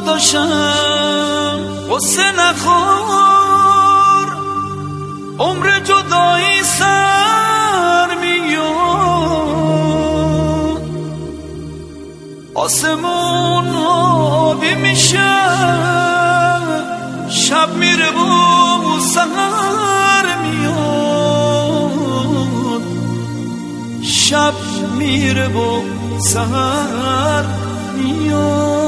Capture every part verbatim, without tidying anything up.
داداشم قصه نخور، عمر جدایی سر میاد، آسمون آبی میشه، شب میره و سحر میاد، شب میره و سحر میاد.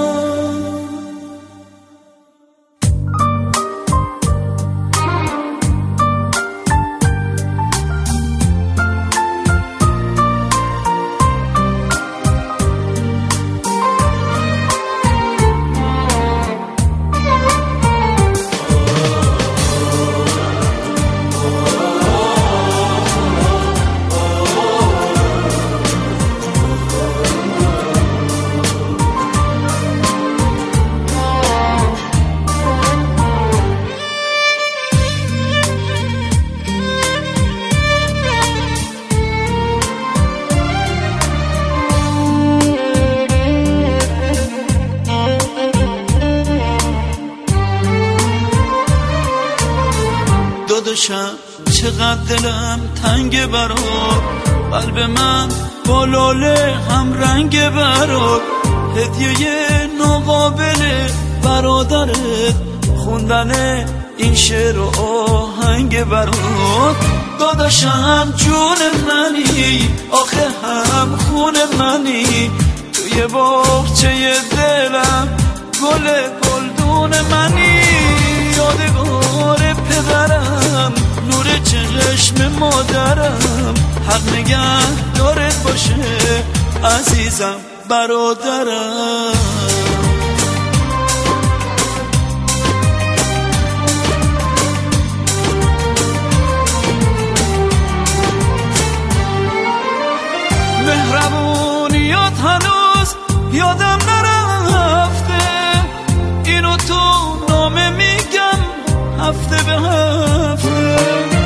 داداشم چقدر دلم تنگ برات، قلب من با لاله هم رنگ برات، هدیه ناقابل برادرت، خوندن این شعر و آهنگ برات. داداشم جون منی، آخه هم خون منی، توی باغچه دلم گل گلدون منی، یادگار پدرم، نور چشم مادرم، حق نگه دارت باشه عزیزم برادرم. مهربونیات هنوز یادم نرفته، اینو تو نامه میگم هفته به هفته،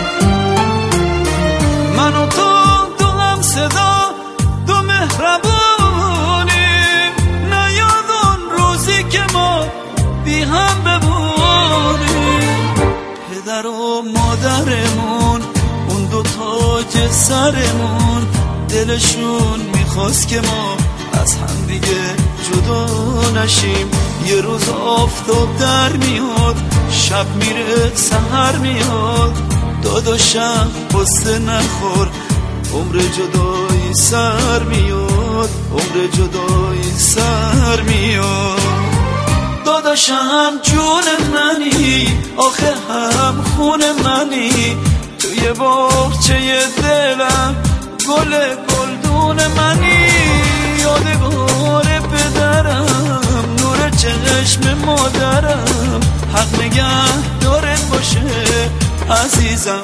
من و تو دو هم صدا دو مهربونیم، نیاد اون روزی که ما بی هم بمونیم. پدر و مادرمون اون دو تاج سرمون، دلشون میخواست که ما از هم دیگه جدا نشیم. یه روز آفتاب در میاد، شب میره سحر میاد، داداشم قصه نخور، عمر جدایی سر میاد، عمر جدایی سر میاد. داداشم جون منی، آخه هم خون منی، توی باغچه دلم گل گلدون منی، یادگار پدرم، نور چشم مادرم، حق نگه دارت باشه عزیزم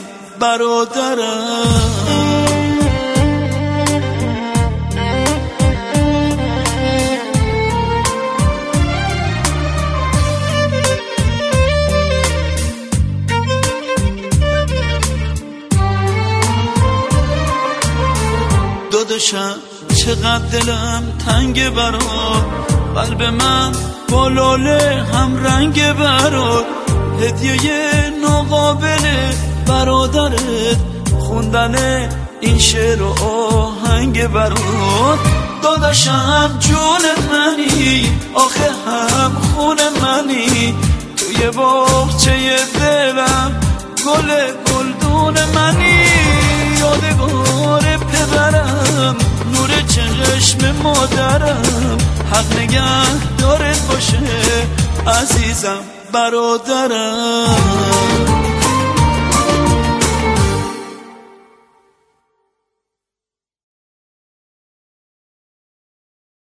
برادرم. داداشم چقدر دلم تنگ برات، قلب من با لاله هم رنگ برات، هدیه ناقابل برادرت، خوندن این شعر و آهنگ برات. داداشم جون منی، آخه هم خون منی، توی باغچه دلم گل گلدون منی، یادگار پدرم، نور چشم مادرم، حق نگه دارت باشه عزیزم برادرم.